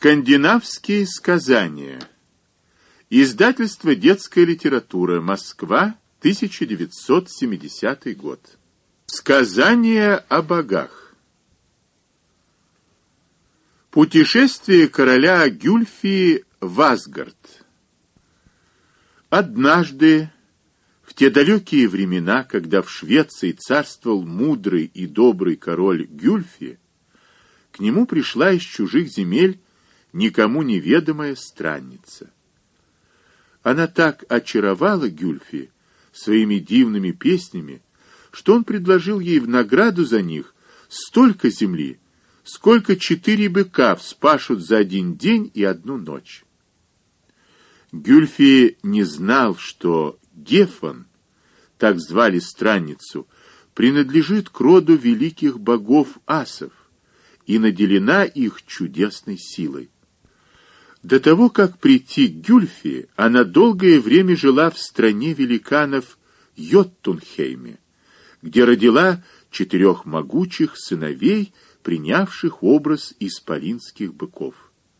Скандинавские сказания. Издательство «Детская литература», Москва, 1970 год. Сказания о богах. Путешествие короля Гюльфи в Асгард. Однажды, в те далекие времена, когда в Швеции царствовал мудрый и добрый король Гюльфи, к нему пришла из чужих земель никому неведомая странница. Она так очаровала Гюльфи своими дивными песнями, что он предложил ей в награду за них столько земли, сколько 4 быка вспашут за один день и одну ночь. Гюльфи не знал, что Гефон, так звали странницу, принадлежит к роду великих богов асов и наделена их чудесной силой. До того, как прийти к Гюльфи, она долгое время жила в стране великанов Йоттунхейме, где родила 4 могучих сыновей, принявших образ исполинских быков.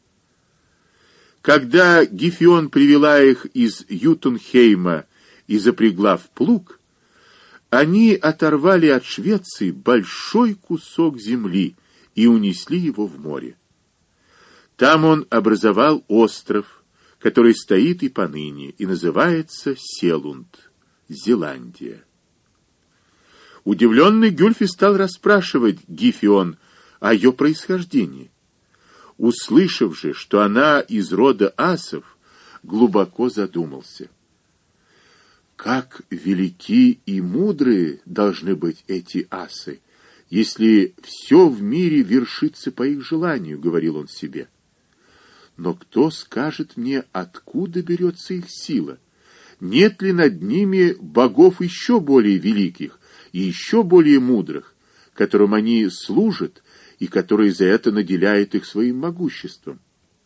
Когда Гефион привела их из Йоттунхейма и запрягла в плуг, они оторвали от Швеции большой кусок земли и унесли его в море. Там он образовал остров, который стоит и поныне, и называется Селунд, Зеландия. Удивленный Гюльфи стал расспрашивать Гефион о ее происхождении. Услышав же, что она из рода асов, глубоко задумался. Как велики и мудрые должны быть эти асы, если все в мире вершится по их желанию, говорил он себе. Но кто скажет мне, откуда берется их сила? Нет ли над ними богов еще более великих и еще более мудрых, которым они служат и которые за это наделяют их своим могуществом?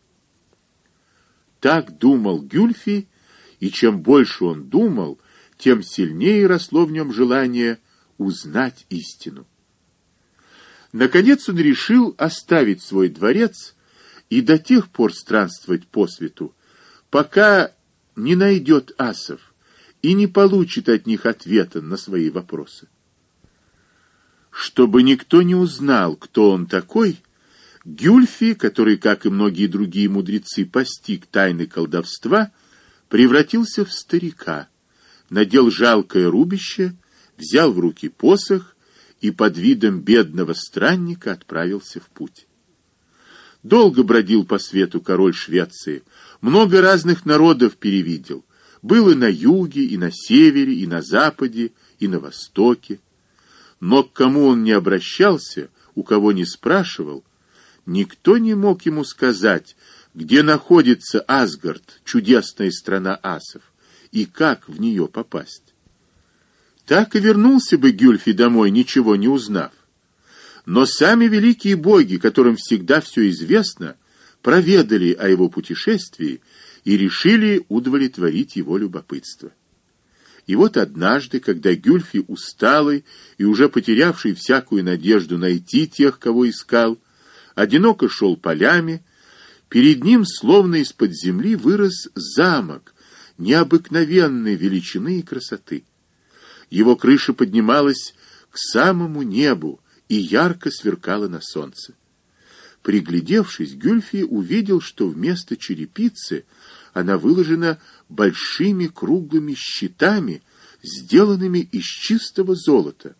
Так думал Гюльфи, и чем больше он думал, тем сильнее росло в нем желание узнать истину. Наконец он решил оставить свой дворец и до тех пор странствовать по свету, пока не найдет асов и не получит от них ответа на свои вопросы. Чтобы никто не узнал, кто он такой, Гюльфи, который, как и многие другие мудрецы, постиг тайны колдовства, превратился в старика, надел жалкое рубище, взял в руки посох и под видом бедного странника отправился в путь. Долго бродил по свету король Швеции, много разных народов перевидел, был и на юге, и на севере, и на западе, и на востоке. Но к кому он не обращался, у кого не спрашивал, никто не мог ему сказать, где находится Асгард, чудесная страна асов, и как в нее попасть. Так и вернулся бы Гюльфи домой, ничего не узнав. Но сами великие боги, которым всегда все известно, проведали о его путешествии и решили удовлетворить его любопытство. И вот однажды, когда Гюльфи, усталый и уже потерявший всякую надежду найти тех, кого искал, одиноко шел полями, перед ним, словно из-под земли, вырос замок необыкновенной величины и красоты. Его крыша поднималась к самому небу и ярко сверкала на солнце. Приглядевшись, Гюльфи увидел, что вместо черепицы она выложена большими круглыми щитами, сделанными из чистого золота.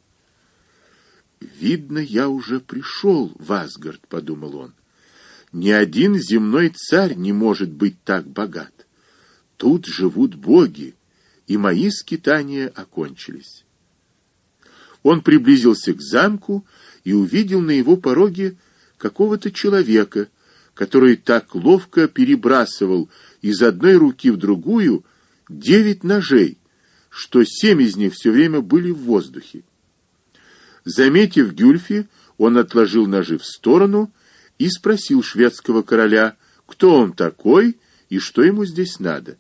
«Видно, я уже пришел в Асгард», — подумал он. «Ни один земной царь не может быть так богат. Тут живут боги, и мои скитания окончились». Он приблизился к замку и увидел на его пороге какого-то человека, который так ловко перебрасывал из одной руки в другую 9 ножей, что 7 из них все время были в воздухе. Заметив Гюльфи, он отложил ножи в сторону и спросил шведского короля, кто он такой и что ему здесь надо.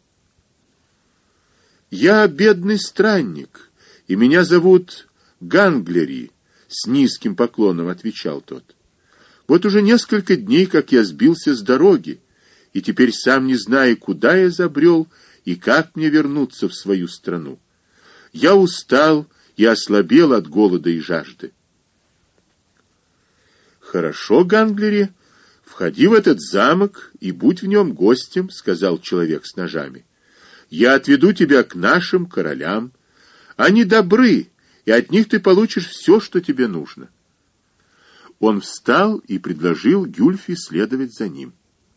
«Я бедный странник, и меня зовут Ганглери», — с низким поклоном отвечал тот. Вот уже несколько дней, как я сбился с дороги, и теперь сам не знаю, куда я забрел и как мне вернуться в свою страну. Я устал и ослабел от голода и жажды. Хорошо, Ганглери, входи в этот замок и будь в нем гостем, сказал человек с ножами. Я отведу тебя к нашим королям. Они добры, и от них ты получишь все, что тебе нужно. Он встал и предложил Гюльфи следовать за ним.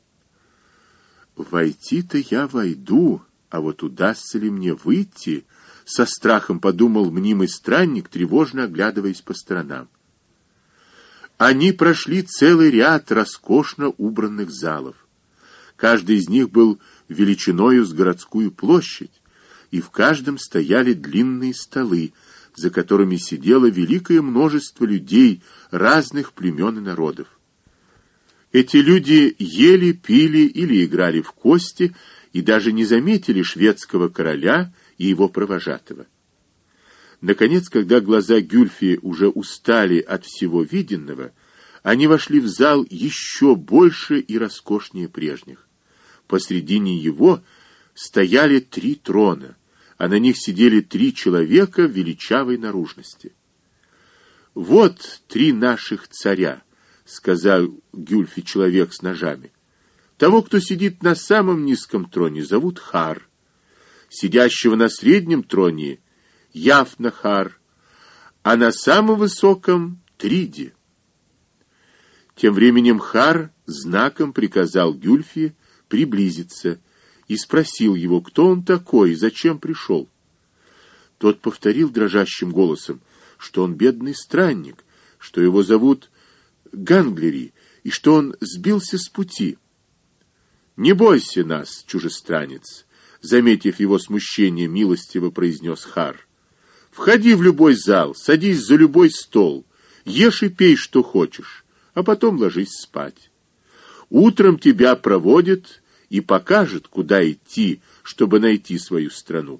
Войти-то я войду, а вот удастся ли мне выйти, со страхом подумал мнимый странник, тревожно оглядываясь по сторонам. Они прошли целый ряд роскошно убранных залов. Каждый из них был величиною с городскую площадь, и в каждом стояли длинные столы, за которыми сидело великое множество людей разных племен и народов. Эти люди ели, пили или играли в кости и даже не заметили шведского короля и его провожатого. Наконец, когда глаза Гюльфи уже устали от всего виденного, они вошли в зал еще больше и роскошнее прежних. Посредине его стояли 3 трона, а на них сидели 3 человека величавой наружности. «Вот 3 наших царя», — сказал Гюльфи человек с ножами. «Того, кто сидит на самом низком троне, зовут Хар, сидящего на среднем троне — Яфнахар, а на самом высоком — Триди». Тем временем Хар знаком приказал Гюльфи приблизиться и спросил его, кто он такой и зачем пришел. Тот повторил дрожащим голосом, что он бедный странник, что его зовут Ганглери и что он сбился с пути. «Не бойся нас, чужестранец», — заметив его смущение, милостиво произнес Хар. «Входи в любой зал, садись за любой стол, ешь и пей, что хочешь, а потом ложись спать. Утром тебя проводят и покажет, куда идти, чтобы найти свою страну».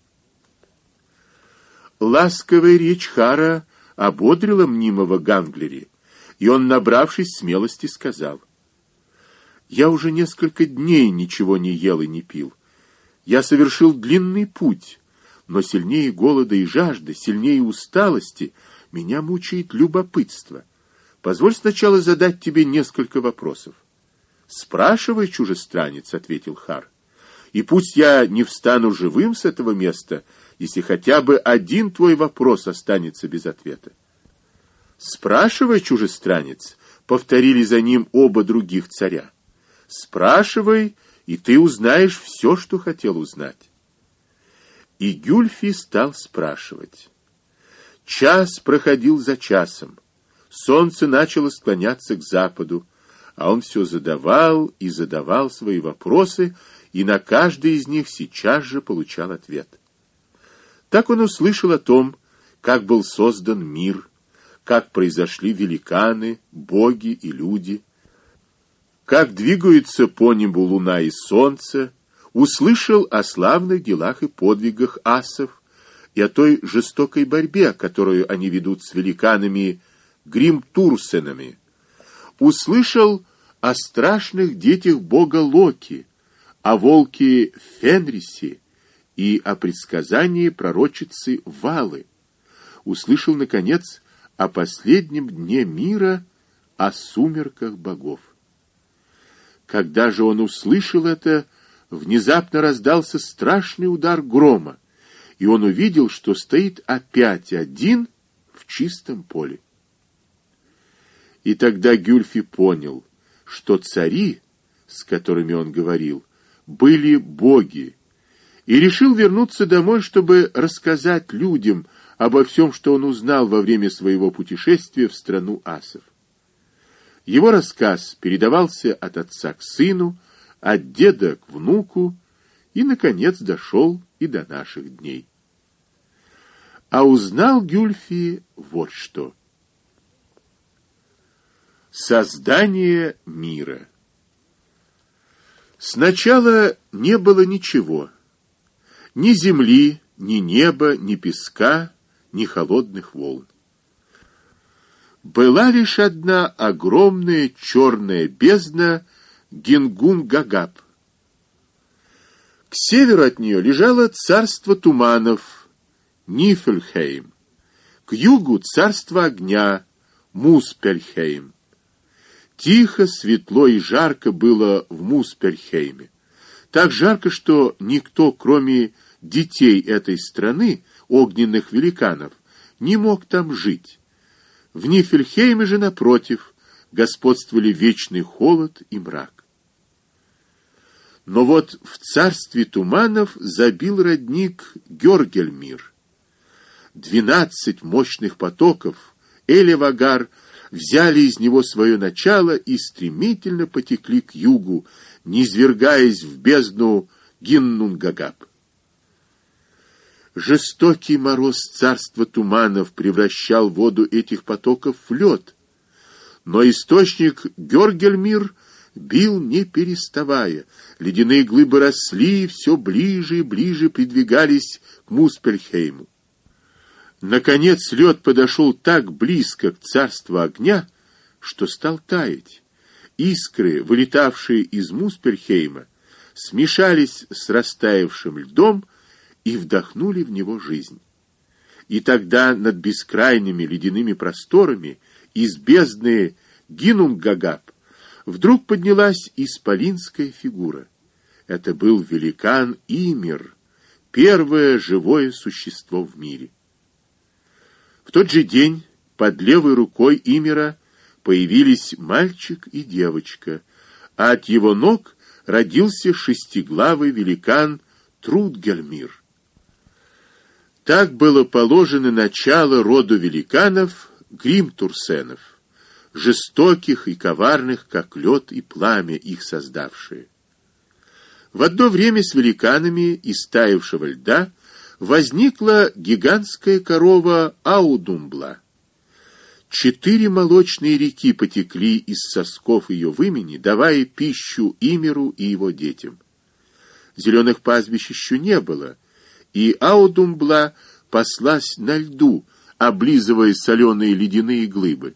Ласковая речь Хара ободрила мнимого Ганглери, и он, набравшись смелости, сказал: «Я уже несколько дней ничего не ел и не пил. Я совершил длинный путь, но сильнее голода и жажды, сильнее усталости меня мучает любопытство. Позволь сначала задать тебе несколько вопросов». «Спрашивай, чужестранец», — ответил Хар, «и пусть я не встану живым с этого места, если хотя бы один твой вопрос останется без ответа». «Спрашивай, чужестранец», — повторили за ним оба других царя. «Спрашивай, и ты узнаешь все, что хотел узнать». И Гюльфи стал спрашивать. Час проходил за часом. Солнце начало склоняться к западу, а он все задавал и задавал свои вопросы, и на каждый из них сейчас же получал ответ. Так он услышал о том, как был создан мир, как произошли великаны, боги и люди, как двигаются по небу луна и солнце, услышал о славных делах и подвигах асов и о той жестокой борьбе, которую они ведут с великанами Гримтурсенами, услышал о страшных детях бога Локи, о волке Фенрисе и о предсказании пророчицы Валы, услышал, наконец, о последнем дне мира, о сумерках богов. Когда же он услышал это, внезапно раздался страшный удар грома, и он увидел, что стоит опять один в чистом поле. И тогда Гюльфи понял, что цари, с которыми он говорил, были боги, и решил вернуться домой, чтобы рассказать людям обо всем, что он узнал во время своего путешествия в страну асов. Его рассказ передавался от отца к сыну, от деда к внуку, и, наконец, дошел и до наших дней. А узнал Гюльфи вот что. Создание мира. Сначала не было ничего. Ни земли, ни неба, ни песка, ни холодных волн. Была лишь одна огромная черная бездна Гингун-Гагап. К северу от нее лежало царство туманов Нифльхейм, к югу царство огня Муспельхейм. Тихо, светло и жарко было в Муспельхейме. Так жарко, что никто, кроме детей этой страны, огненных великанов, не мог там жить. В Нифльхейме же, напротив, господствовали вечный холод и мрак. Но вот в царстве туманов забил родник Гёргельмир. 12 мощных потоков Элевагар взяли из него свое начало и стремительно потекли к югу, низвергаясь в бездну Гиннунгагап. Жестокий мороз царства туманов превращал воду этих потоков в лед, но источник Гёргельмир бил не переставая. Ледяные глыбы росли и все ближе и ближе придвигались к Муспельхейму. Наконец лед подошел так близко к царству огня, что стал таять. Искры, вылетавшие из Муспельхейма, смешались с растаявшим льдом и вдохнули в него жизнь. И тогда над бескрайними ледяными просторами из бездны Гиннунгагап вдруг поднялась исполинская фигура. Это был великан Ymir, первое живое существо в мире. В тот же день под левой рукой Ymira появились мальчик и девочка, а от его ног родился шестиглавый великан Трудгельмир. Так было положено начало роду великанов Гримтурсенов, жестоких и коварных, как лед и пламя, их создавшие. В одно время с великанами из таявшего льда возникла гигантская корова Аудумбла. 4 молочные реки потекли из сосков ее вымени, давая пищу Ymиру и его детям. Зеленых пастбищ еще не было, и Аудумбла паслась на льду, облизывая соленые ледяные глыбы.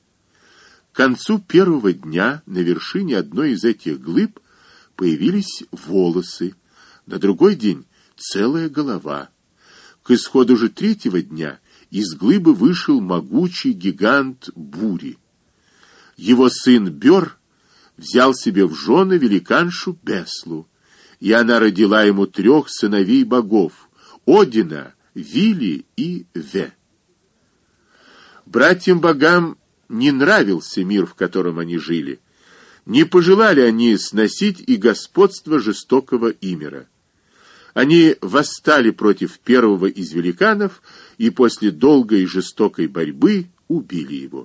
К концу первого дня на вершине одной из этих глыб появились волосы, на другой день целая голова. К исходу же третьего дня из глыбы вышел могучий гигант Бури. Его сын Бёр взял себе в жены великаншу Беслу, и она родила ему 3 сыновей богов — Одина, Вили и Ве. Братьям-богам не нравился мир, в котором они жили. Не пожелали они сносить и господство жестокого Ymира. Они восстали против первого из великанов и после долгой и жестокой борьбы убили его.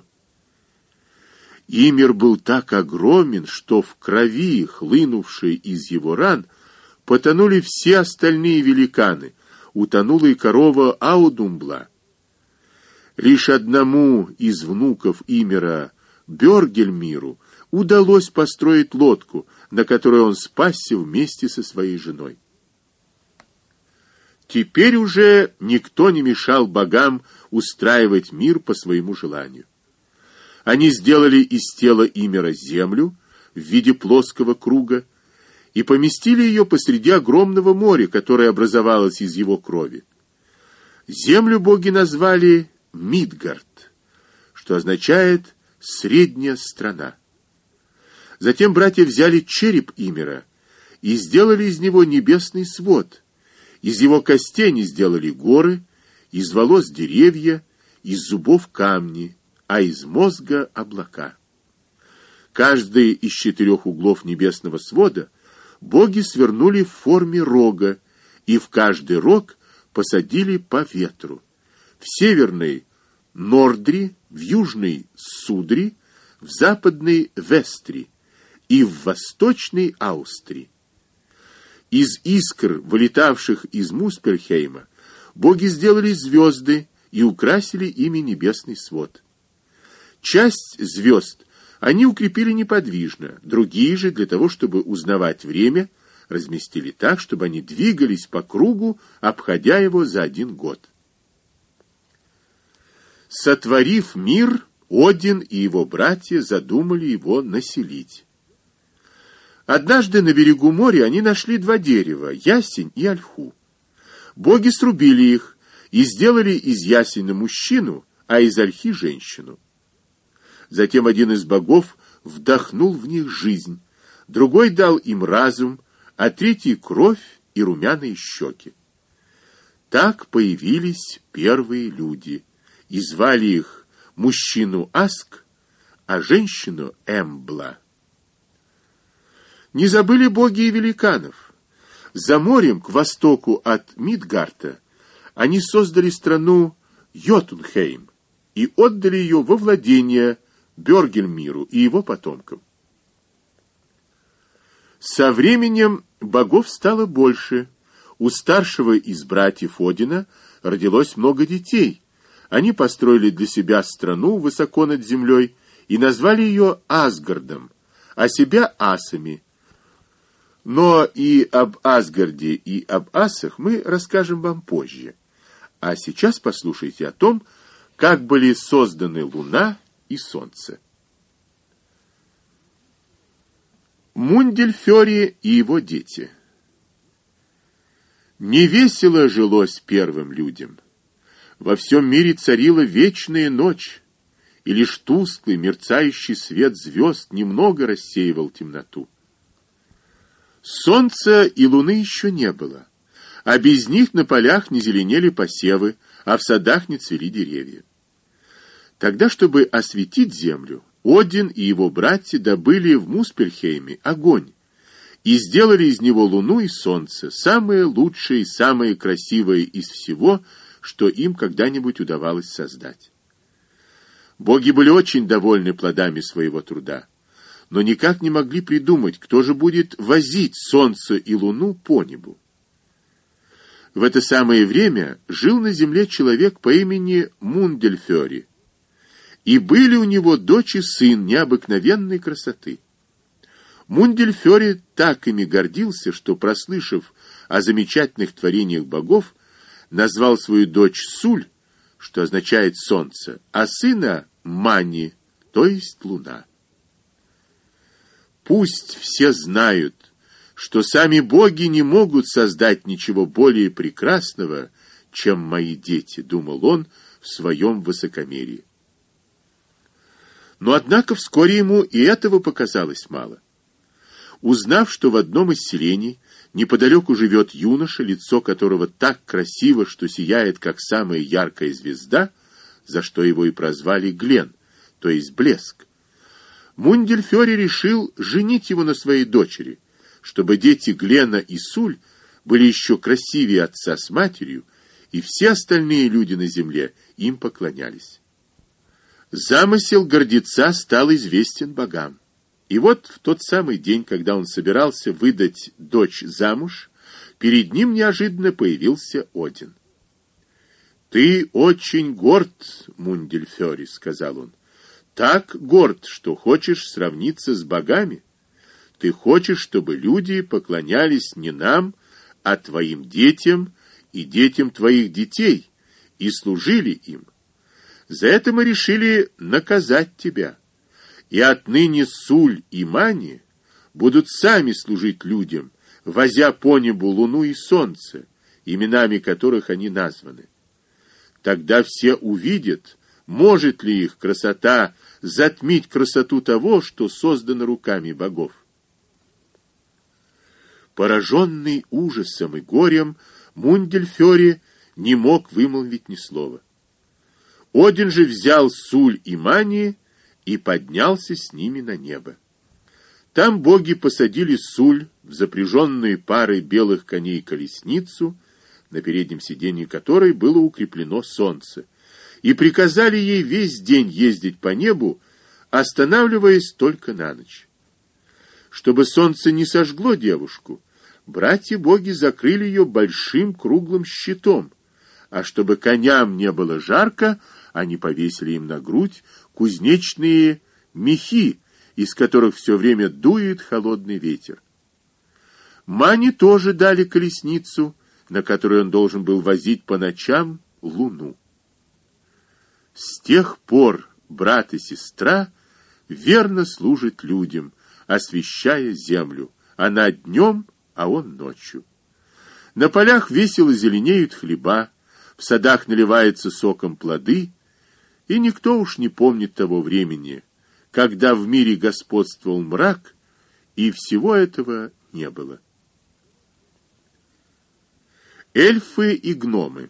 Ymir был так огромен, что в крови, хлынувшей из его ран, потонули все остальные великаны, утонула и корова Аудумбла. Лишь одному из внуков Ymira, Бёргельмиру, удалось построить лодку, на которой он спасся вместе со своей женой. Теперь уже никто не мешал богам устраивать мир по своему желанию. Они сделали из тела Ymира землю в виде плоского круга и поместили ее посреди огромного моря, которое образовалось из его крови. Землю боги назвали Мидгард, что означает «средняя страна». Затем братья взяли череп Ymира и сделали из него небесный свод. Из его костей они сделали горы, из волос деревья, из зубов камни, а из мозга облака. Каждый из 4 углов небесного свода боги свернули в форме рога, и в каждый рог посадили по ветру. В северный — Нордри, в южный — Судри, в западный — Вестри и в восточный — Аустри. Из искр, вылетавших из Муспельхейма, боги сделали звезды и украсили ими небесный свод. Часть звезд они укрепили неподвижно, другие же, для того, чтобы узнавать время, разместили так, чтобы они двигались по кругу, обходя его за 1 год. Сотворив мир, Один и его братья задумали его населить. Однажды на берегу моря они нашли два дерева, ясень и ольху. Боги срубили их и сделали из ясеня мужчину, а из ольхи женщину. Затем один из богов вдохнул в них жизнь, другой дал им разум, а третий кровь и румяные щеки. Так появились первые люди, и звали их мужчину Аск, а женщину Эмбла. Не забыли боги и великанов. За морем, к востоку от Мидгарта, они создали страну Йотунхейм и отдали ее во владение Бёргельмиру и его потомкам. Со временем богов стало больше. У старшего из братьев Одина родилось много детей. Они построили для себя страну высоко над землей и назвали ее Асгардом, а себя асами. Но и об Асгарде, и об асах мы расскажем вам позже. А сейчас послушайте о том, как были созданы Луна и Солнце. Мундельфёри и его дети. Невесело жилось первым людям. Во всем мире царила вечная ночь, и лишь тусклый, мерцающий свет звезд немного рассеивал темноту. Солнца и луны еще не было, а без них на полях не зеленели посевы, а в садах не цвели деревья. Тогда, чтобы осветить землю, Один и его братья добыли в Муспельхейме огонь и сделали из него луну и солнце, самые лучшие и самые красивые из всего, что им когда-нибудь удавалось создать. Боги были очень довольны плодами своего труда, но никак не могли придумать, кто же будет возить солнце и луну по небу. В это самое время жил на земле человек по имени Мундельфёри, и были у него дочь и сын необыкновенной красоты. Мундельфёри так ими гордился, что, прослышав о замечательных творениях богов, назвал свою дочь Суль, что означает солнце, а сына Мани, то есть луна. Пусть все знают, что сами боги не могут создать ничего более прекрасного, чем мои дети, думал он в своем высокомерии. Но однако вскоре ему и этого показалось мало. Узнав, что в одном из селений неподалеку живет юноша, лицо которого так красиво, что сияет, как самая яркая звезда, за что его и прозвали Глен, то есть блеск, Мундельфёри решил женить его на своей дочери, чтобы дети Глена и Суль были еще красивее отца с матерью, и все остальные люди на земле им поклонялись. Замысел гордеца стал известен богам. И вот в тот самый день, когда он собирался выдать дочь замуж, перед ним неожиданно появился Один. «Ты очень горд, Мундельфёри», — сказал он. «Так горд, что хочешь сравниться с богами. Ты хочешь, чтобы люди поклонялись не нам, а твоим детям и детям твоих детей, и служили им. За это мы решили наказать тебя. И отныне Суль и Мани будут сами служить людям, возя по небу луну и солнце, именами которых они названы. Тогда все увидят, может ли их красота затмить красоту того, что создано руками богов». Пораженный ужасом и горем, Мундельфёри не мог вымолвить ни слова. Один же взял Суль и Мани и поднялся с ними на небо. Там боги посадили Суль в запряженную парой белых коней колесницу, на переднем сиденье которой было укреплено солнце, и приказали ей весь день ездить по небу, останавливаясь только на ночь. Чтобы солнце не сожгло девушку, братья-боги закрыли ее большим круглым щитом, а чтобы коням не было жарко, они повесили им на грудь кузнечные мехи, из которых все время дует холодный ветер. Мани тоже дали колесницу, на которой он должен был возить по ночам луну. С тех пор брат и сестра, верно служат людям, освещая землю. Она днем, а он ночью. На полях весело зеленеют хлеба, в садах наливаются соком плоды, и никто уж не помнит того времени, когда в мире господствовал мрак, и всего этого не было. Эльфы и гномы.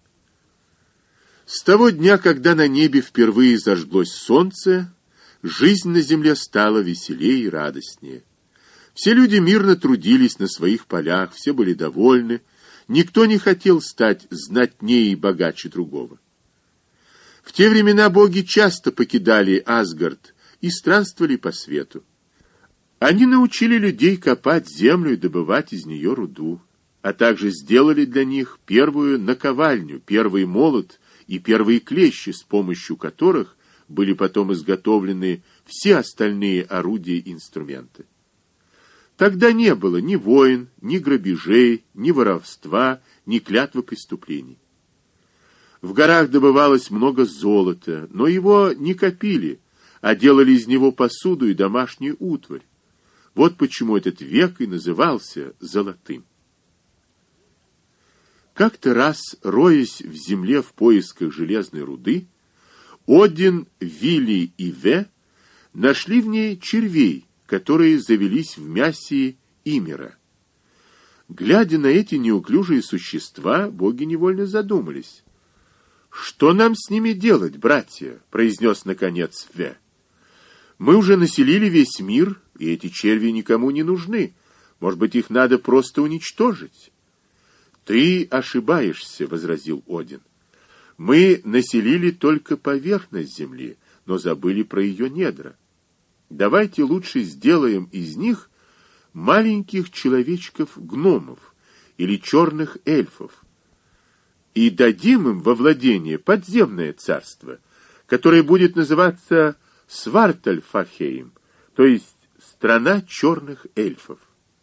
С того дня, когда на небе впервые зажглось солнце, жизнь на земле стала веселее и радостнее. Все люди мирно трудились на своих полях, все были довольны, никто не хотел стать знатнее и богаче другого. В те времена боги часто покидали Асгард и странствовали по свету. Они научили людей копать землю и добывать из нее руду, а также сделали для них первую наковальню, первый молот и первые клещи, с помощью которых были потом изготовлены все остальные орудия и инструменты. Тогда не было ни войн, ни грабежей, ни воровства, ни клятвы преступлений. В горах добывалось много золота, но его не копили, а делали из него посуду и домашнюю утварь. Вот почему этот век и назывался золотым. Как-то раз, роясь в земле в поисках железной руды, Один, Вили и Ве нашли в ней червей, которые завелись в мясе Ymira. Глядя на эти неуклюжие существа, боги невольно задумались. «Что нам с ними делать, братья?» — произнес наконец Ве. «Мы уже населили весь мир, и эти черви никому не нужны. Может быть, их надо просто уничтожить?» «Ты ошибаешься», — возразил Один. «Мы населили только поверхность земли, но забыли про ее недра. Давайте лучше сделаем из них маленьких человечков-гномов или черных эльфов и дадим им во владение подземное царство, которое будет называться Свартальфахейм, то есть страна черных эльфов.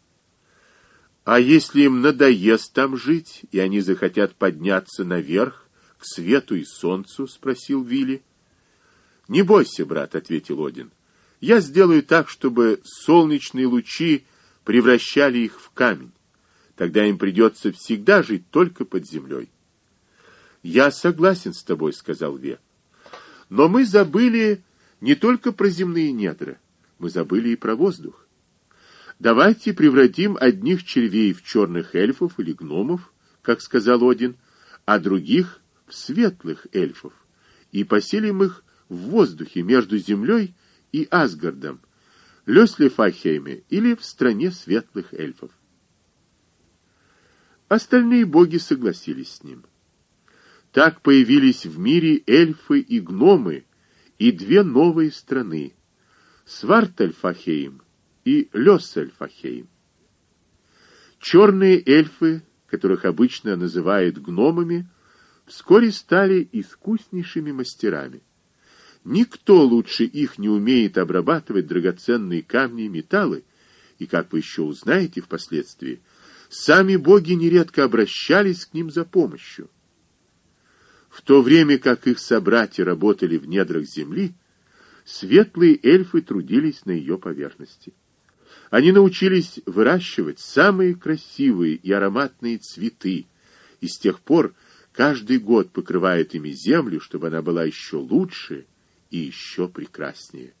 А если им надоест там жить, и они захотят подняться наверх, к свету и солнцу?» — спросил Вилли. «Не бойся, брат», — ответил Один. «Я сделаю так, чтобы солнечные лучи превращали их в камень. Тогда им придется всегда жить только под землей». «Я согласен с тобой», — сказал Ве. «Но мы забыли не только про земные недра, мы забыли и про воздух. Давайте превратим одних червей в черных эльфов или гномов, как сказал Один, а других в светлых эльфов, и поселим их в воздухе между землей и Асгардом, Лёслифахейме или в стране светлых эльфов». Остальные боги согласились с ним. Так появились в мире эльфы и гномы, и две новые страны — Свартальфахейм и Лёссальфахейм. Черные эльфы, которых обычно называют гномами, вскоре стали искуснейшими мастерами. Никто лучше их не умеет обрабатывать драгоценные камни и металлы, и, как вы еще узнаете впоследствии, сами боги нередко обращались к ним за помощью. В то время как их собратья работали в недрах земли, светлые эльфы трудились на ее поверхности. Они научились выращивать самые красивые и ароматные цветы, и с тех пор каждый год покрывают ими землю, чтобы она была еще лучше и еще прекраснее.